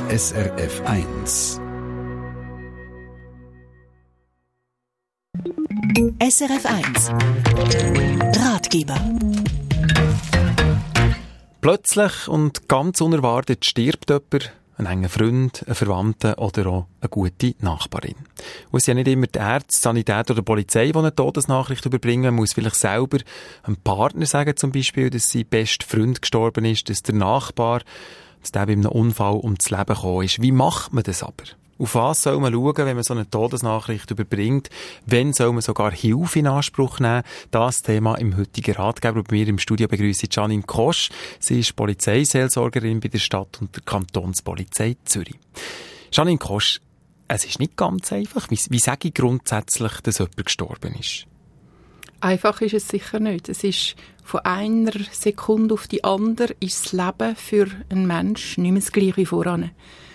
SRF 1. SRF 1 Ratgeber. Plötzlich und ganz unerwartet stirbt jemand, ein enger Freund, ein Verwandter oder auch eine gute Nachbarin. Und es sind ja nicht immer die Ärzte, Sanität oder die Polizei, die eine Todesnachricht überbringen. Man muss vielleicht selber einem Partner sagen, zum Beispiel, dass sein bester Freund gestorben ist, dass der Nachbar, dass der bei einem Unfall ums Leben gekommen ist. Wie macht man das aber? Auf was soll man schauen, wenn man so eine Todesnachricht überbringt? Wann soll man sogar Hilfe in Anspruch nehmen? Das Thema im heutigen Ratgeber. Bei mir im Studio begrüsse ich Janine Kosch. Sie ist Polizeiseelsorgerin bei der Stadt- und der Kantonspolizei Zürich. Janine Kosch, es ist nicht ganz einfach. Wie sage ich grundsätzlich, dass jemand gestorben ist? Einfach ist es sicher nicht. Es ist von einer Sekunde auf die andere ist das Leben für einen Menschen nicht mehr das gleiche wie voran.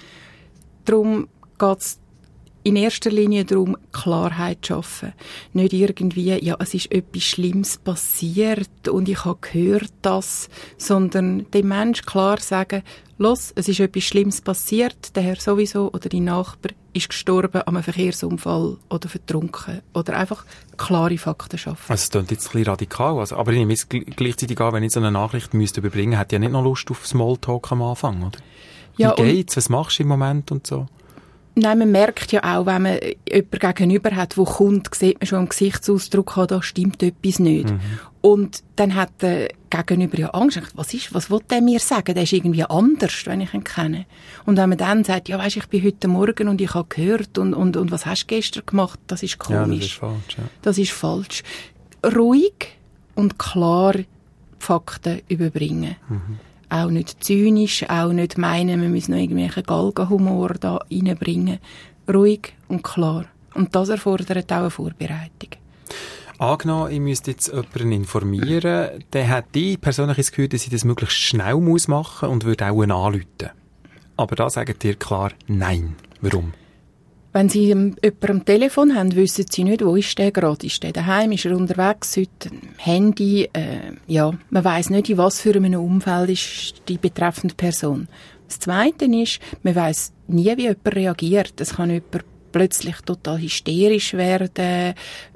Darum geht es in erster Linie darum, Klarheit zu schaffen. Nicht irgendwie, ja, es ist etwas Schlimmes passiert und ich habe gehört das, sondern dem Menschen klar sagen, los, es ist etwas Schlimmes passiert, der Herr sowieso oder die Nachbar ist gestorben an einem Verkehrsunfall oder vertrunken. Oder einfach klare Fakten schaffen. Also es klingt jetzt ein bisschen radikal, aber ich nehme es gleichzeitig an, wenn ich so eine Nachricht überbringen müsste, hätte ich ja nicht noch Lust auf Smalltalk am Anfang, oder? Ja, wie geht's? Was machst du im Moment und so? Nein, man merkt ja auch, wenn man jemanden gegenüber hat, der kommt, sieht man schon am Gesichtsausdruck, da stimmt etwas nicht. Mhm. Und dann hat der Gegenüber ja Angst. Was will der mir sagen? Der ist irgendwie anders, wenn ich ihn kenne. Und wenn man dann sagt, ja, weisst, ich bin heute Morgen und ich habe gehört und was hast du gestern gemacht? Das ist komisch. Ja, das ist falsch. Ja. Das ist falsch. Ruhig und klar Fakten überbringen. Mhm. Auch nicht zynisch, auch nicht meinen, wir müssen noch irgendwelchen Galgenhumor da reinbringen. Ruhig und klar. Und das erfordert auch eine Vorbereitung. Angenommen, ich müsste jetzt jemanden informieren, dann hätte ich persönlich das Gefühl, dass ich das möglichst schnell machen muss und würde auch anrufen. Aber da sagen dir klar, nein. Warum? Wenn Sie jemanden am Telefon haben, wissen Sie nicht, wo ist der gerade? Ist der daheim? Ist er unterwegs? Heute Handy? Ja, man weiss nicht, in was für einem Umfeld ist die betreffende Person. Das Zweite ist, man weiss nie, wie jemand reagiert. Es kann jemand plötzlich total hysterisch werden,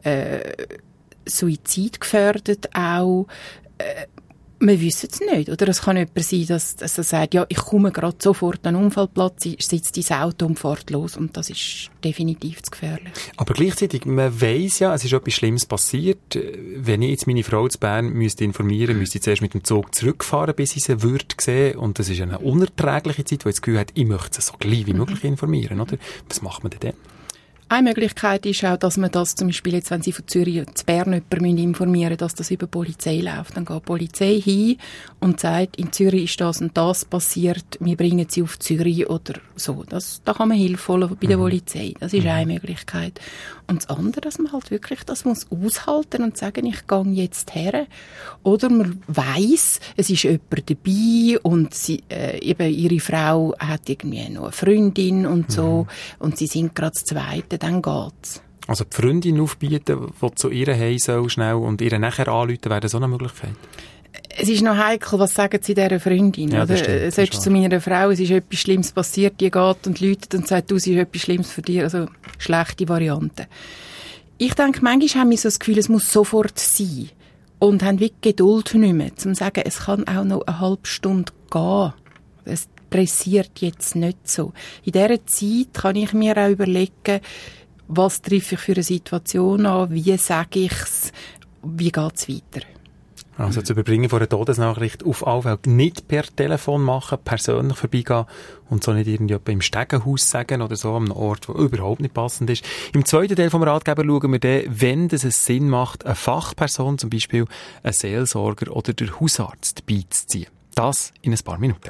suizidgefährdet auch. Wir wissen es nicht. Oder es kann jemand sein, dass er sagt, ja, ich komme gerade sofort an den Unfallplatz, sitzt ins Auto und fährt los. Und das ist definitiv zu gefährlich. Aber gleichzeitig, man weiss ja, es ist etwas Schlimmes passiert. Wenn ich jetzt meine Frau zu Bern informieren müsste ich zuerst mit dem Zug zurückfahren, bis ich sie sehen. Und das ist eine unerträgliche Zeit, wo ich das Gefühl habe, ich möchte sie so gleich wie möglich informieren. Oder? Was macht man denn dann? Eine Möglichkeit ist auch, dass man das zum Beispiel jetzt, wenn Sie von Zürich zu Bern jemanden informieren müssen, dass das über die Polizei läuft. Dann geht die Polizei hin und sagt, in Zürich ist das und das passiert, wir bringen Sie auf Zürich oder so. Da kann man Hilfe holen bei der Polizei. Das ist eine Möglichkeit. Und das andere, dass man halt wirklich das muss aushalten und sagen, ich gehe jetzt her. Oder man weiss, es ist jemand dabei und eben ihre Frau hat irgendwie noch eine Freundin und so und sie sind gerade das Zweite, dann geht's. Also die Freundin aufbieten, die zu ihr heim soll schnell und ihr nachher anrufen, wäre das so eine Möglichkeit? Es ist noch heikel, was sagen Sie dieser Freundin? Ja, oder sagst du zu meiner Frau, es ist etwas Schlimmes passiert, die geht und läutet und sagt, du, es ist etwas Schlimmes für dich. Also schlechte Variante. Ich denke, manchmal haben wir so das Gefühl, es muss sofort sein. Und haben wirklich Geduld nicht mehr, um zu sagen, es kann auch noch eine halbe Stunde gehen. Es pressiert jetzt nicht so. In dieser Zeit kann ich mir auch überlegen, was treffe ich für eine Situation an, wie sage ich es, wie geht es weiter. Also das Überbringen von einer Todesnachricht auf alle Fälle nicht per Telefon machen, persönlich vorbeigehen und so nicht irgendjemand im Stegenhaus sagen oder so, an einem Ort, der überhaupt nicht passend ist. Im zweiten Teil vom Ratgeber schauen wir dann, wenn es Sinn macht, eine Fachperson, zum Beispiel einen Seelsorger oder der Hausarzt beizuziehen. Das in ein paar Minuten.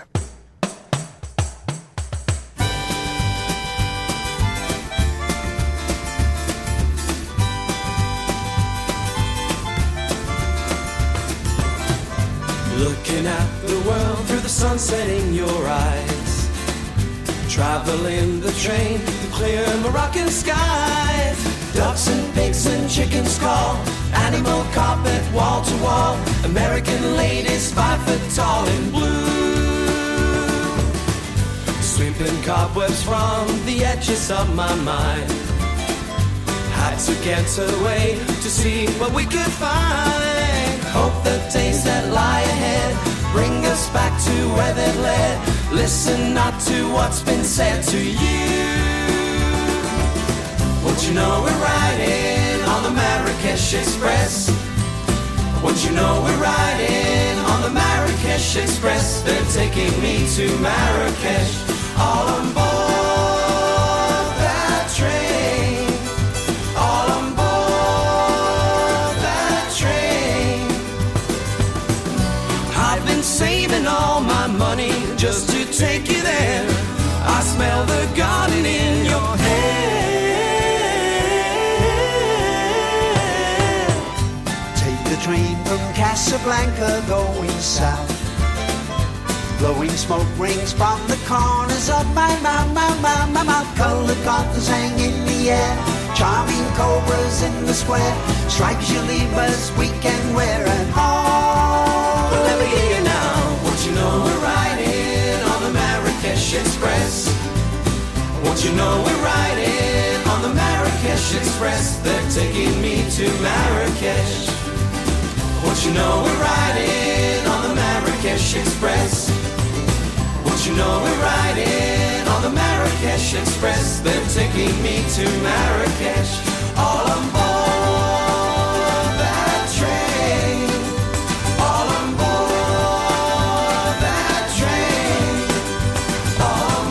Looking at the world through the sunset in your eyes. Traveling the train through clear Moroccan skies. Ducks and pigs and chickens call. Animal carpet wall to wall. American ladies 5 foot tall in blue. Sweeping cobwebs from the edges of my mind. Had to get away to see what we could find. Hope the days that lie ahead bring us back to where they led. Listen not to what's been said to you. Won't you know we're riding on the Marrakesh Express? Won't you know we're riding on the Marrakesh Express? They're taking me to Marrakesh. All on board that train. All on board that train. I've been saving all my money just to take you there. I smell the garden in your hair. Train from Casablanca going south. Blowing smoke rings from the corners of my mouth. Colored cottons hang in the air. Charming cobras in the square. Stripes you leave us we can wear at home. But let me hear you now. Won't you know we're riding on the Marrakesh Express? Won't you know we're riding on the Marrakesh Express? They're taking me to Marrakesh. Won't you know we're riding on the Marrakesh Express? Won't you know we're riding on the Marrakesh Express? They're taking me to Marrakesh. All on board that train. All on board that train. All on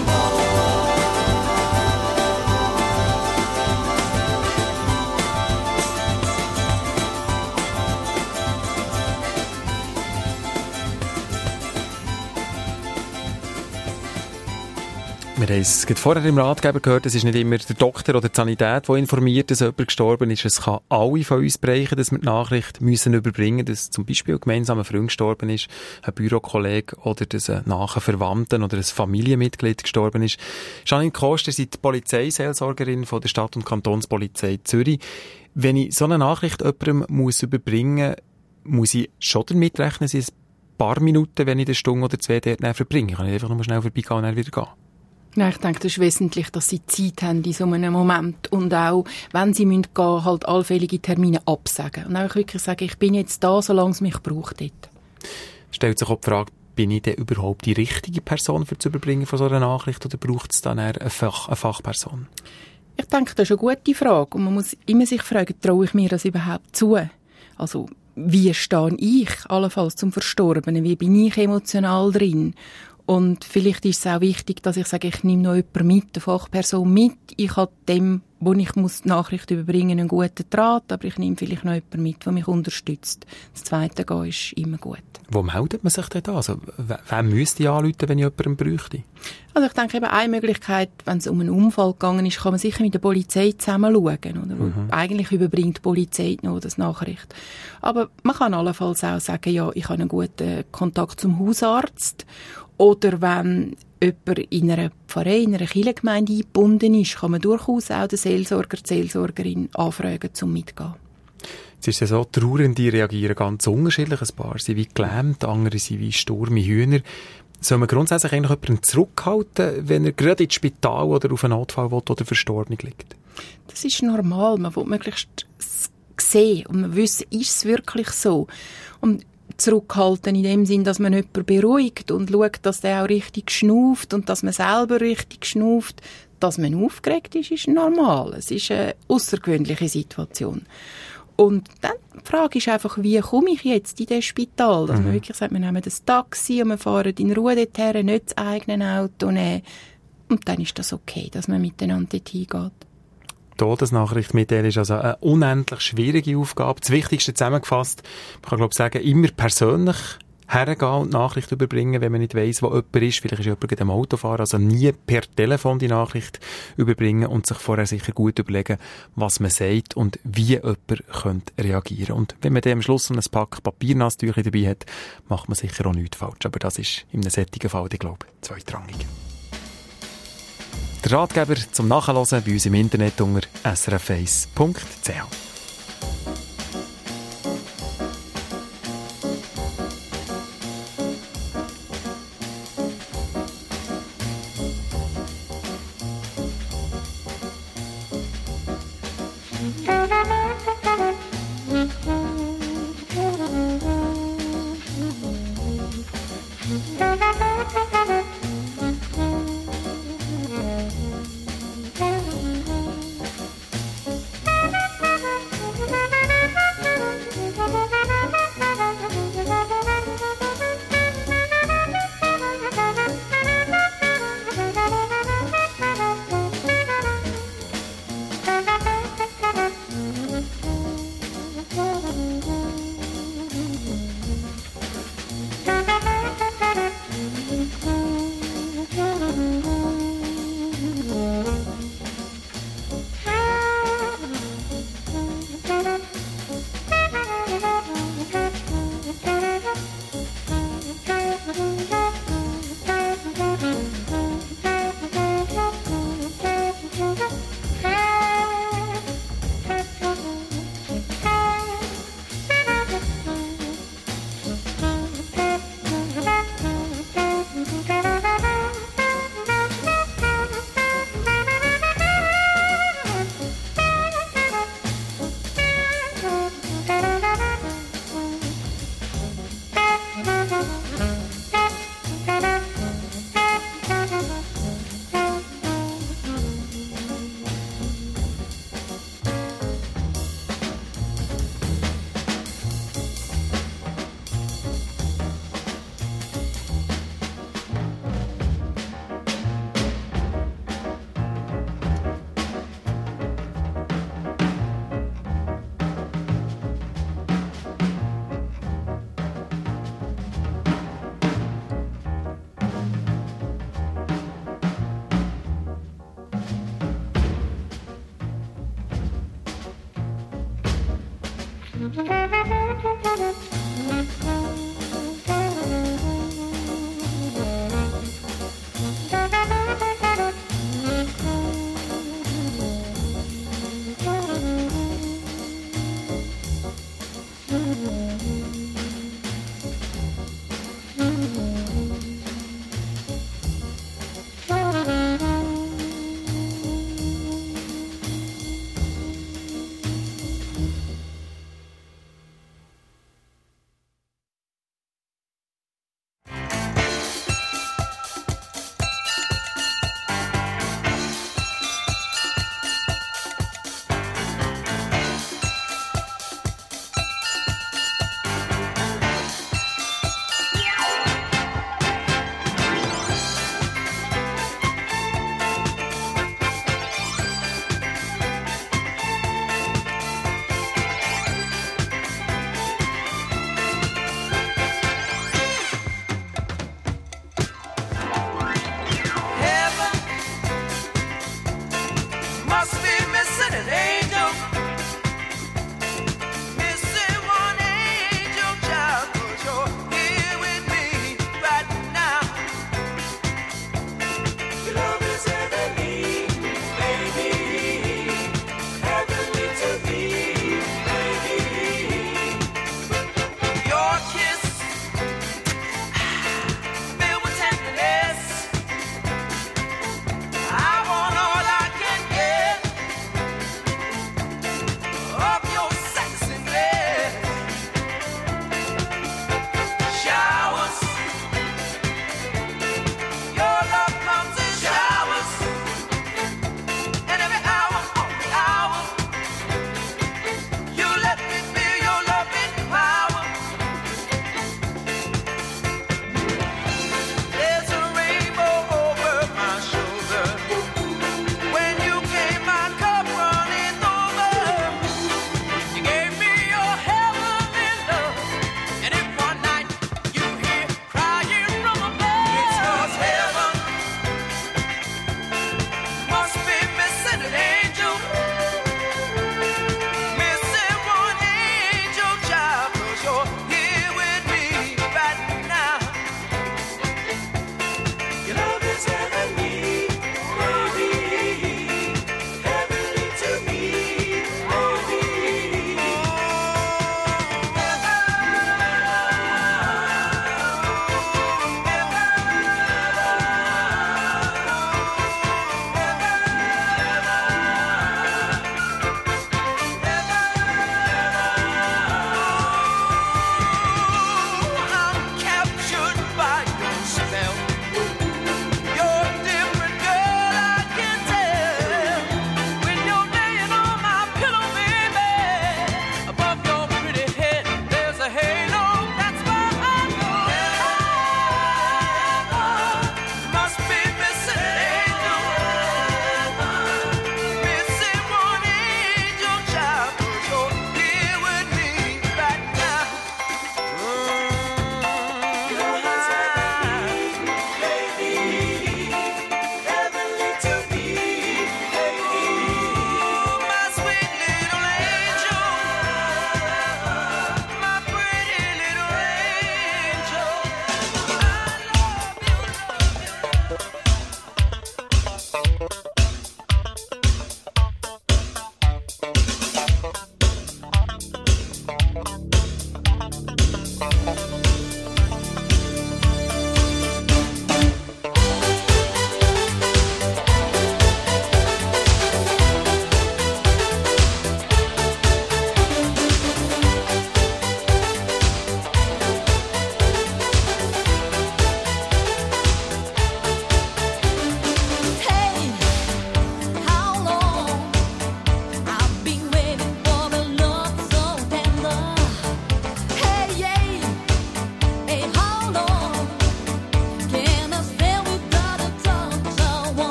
Wir haben es vorher im Ratgeber gehört, es ist nicht immer der Doktor oder die Sanität, der informiert, dass jemand gestorben ist. Es kann alle von uns bereichen, dass wir die Nachricht müssen überbringen, dass zum Beispiel ein gemeinsamer Freund gestorben ist, ein Bürokollege oder dass ein naher Verwandter oder ein Familienmitglied gestorben ist. Janine Koster, Sie sind Polizeiseelsorgerin von der Stadt- und Kantonspolizei Zürich. Wenn ich so eine Nachricht jemandem überbringen muss ich schon damit rechnen, dass ich ein paar Minuten, wenn ich eine Stunde oder zwei dort verbringe. Ich kann nicht einfach nur schnell vorbeigehen und dann wieder gehen. Nein, ich denke, das ist wesentlich, dass sie Zeit haben in so einem Moment und auch, wenn sie gehen müssen, halt allfällige Termine absagen. Und auch wirklich sagen, ich bin jetzt da, solange es mich braucht dort. Stellt sich auch die Frage, bin ich denn überhaupt die richtige Person für das Überbringen von so einer Nachricht oder braucht es dann eine Fachperson? Ich denke, das ist eine gute Frage und man muss immer sich fragen, traue ich mir das überhaupt zu? Also, wie stehe ich allenfalls zum Verstorbenen? Wie bin ich emotional drin? Und vielleicht ist es auch wichtig, dass ich sage, ich nehme noch jemanden mit, eine Fachperson mit. Ich habe dem, wo ich die Nachricht überbringen, einen guten Draht, aber ich nehme vielleicht noch jemanden mit, der mich unterstützt. Das Zweite gehen ist immer gut. Wo meldet man sich denn da? Also, wer müsste ich anrufen, wenn ich jemanden bräuchte? Also ich denke eben, eine Möglichkeit, wenn es um einen Unfall gegangen ist, kann man sicher mit der Polizei zusammen schauen. Oder? Eigentlich überbringt die Polizei noch das Nachricht. Aber man kann allenfalls auch sagen, ja, ich habe einen guten Kontakt zum Hausarzt. Oder wenn jemand in einer Pfarrei, in einer Kirchengemeinde eingebunden ist, kann man durchaus auch den Seelsorger, die Seelsorgerin anfragen, zum mitgehen. Jetzt ist es ja so, Trauernde reagieren ganz unterschiedlich. Ein paar sind wie gelähmt, andere sind wie Sturm in Hühner. Soll man grundsätzlich eigentlich jemanden zurückhalten, wenn er gerade ins Spital oder auf einen Notfall will oder Verstorbene liegt? Das ist normal. Man will möglichst sehen und man wissen, ist es wirklich so. Und zurückhalten in dem Sinn, dass man jemanden beruhigt und schaut, dass der auch richtig schnauft und dass man selber richtig schnauft. Dass man aufgeregt ist normal. Es ist eine außergewöhnliche Situation. Und dann die Frage ist einfach, wie komme ich jetzt in das Spital? Dass man wirklich sagt, wir nehmen das Taxi und wir fahren in Ruhe dorthin, nicht das eigene Auto nehmen. Und dann ist das okay, dass man miteinander dort hingeht. Todesnachricht mitteilen ist also eine unendlich schwierige Aufgabe. Das Wichtigste zusammengefasst, man kann glaube ich sagen, immer persönlich hergehen und Nachricht überbringen, wenn man nicht weiss, wo jemand ist. Vielleicht ist jemand gerade am Autofahren, also nie per Telefon die Nachricht überbringen und sich vorher sicher gut überlegen, was man sagt und wie jemand könnte reagieren. Und wenn man dann am Schluss ein Pack Papiernasstücher dabei hat, macht man sicher auch nichts falsch. Aber das ist in einem solchen Fall, ich glaube, zweitrangig. Der Ratgeber zum Nachhören bei uns im Internet unter srf1.ch.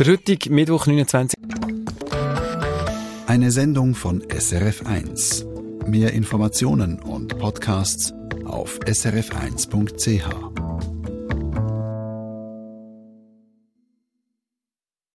Der heutige Mittwoch 29. Eine Sendung von SRF1. Mehr Informationen und Podcasts auf srf1.ch.